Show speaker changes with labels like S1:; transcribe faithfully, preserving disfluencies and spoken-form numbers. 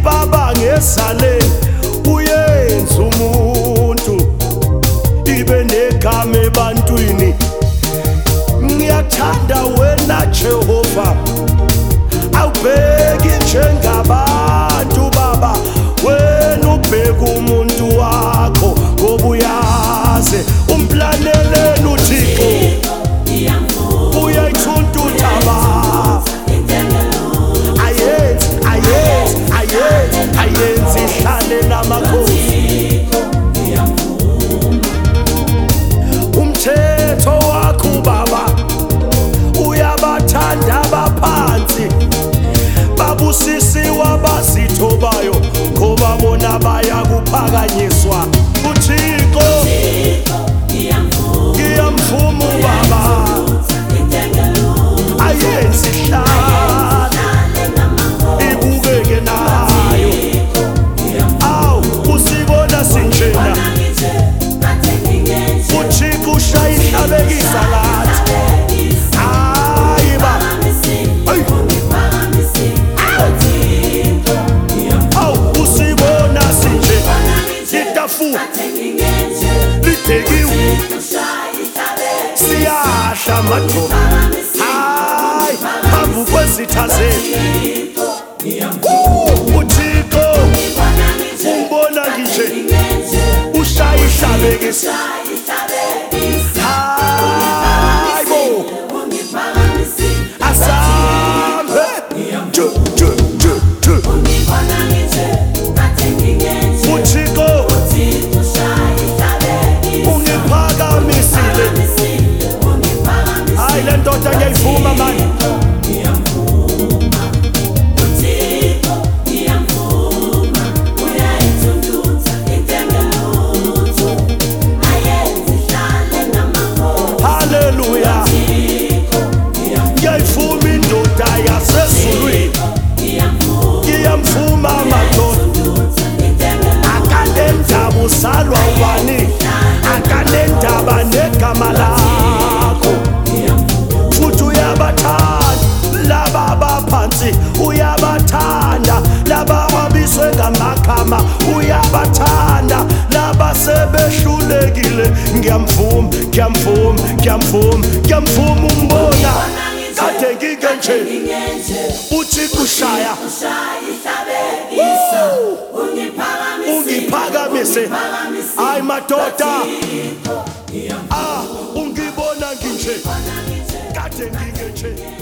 S1: ibaba ngesaleni uyenza umuntu ibe negama ebantwini. Ngiyathanda wena Jehova, awubheki njengabantu Baba, wena ubheka umuntu wakho ngoba uyazi umplaneleni uThixo uyayithuntuta Baba. Ayenzi ayenzi ayenzi ayenzi ihlale namakhosi. Umthetho wakho Baba uyabathanda abaphansi, babusisiwa bazithobayo ngoba bona bayakuphakanyiswa. uThixo ngiyamvuma Baba, ayenzi ihlala ibukeke nayo. Awu usibona sinjena uThixo ushaya ihlabekisa lathi. Hayi Baba, awu usibona sinjena itafula lidekiwe siyahla matho. Hayi phambi kwezitha zethu uThixo umbona nje ushaya ihlabekisa. Hayi bo asambe ju ju ju ju uThixo ungiphakamisile. Hayi le ndoda ngiyayivuma manje. Hallelujah, ngiyayivuma indoda yasezulwini, ngiyamvuma madoda. Akanendaba usalwa ubani, akanendaba negama lakho, futhi uyabathanda laba abaphansi, uyabathanda laba ababiswe ngamagama, uyabathanda laba sebehlulekile. Ngiyamvuma ngiyamvuma ngiyamvuma ngiyamvuma umbona kade ngike nje uThixo ushaya ungiphakamise. Hayi madoda, ah ungibona nginje kade ngike nje.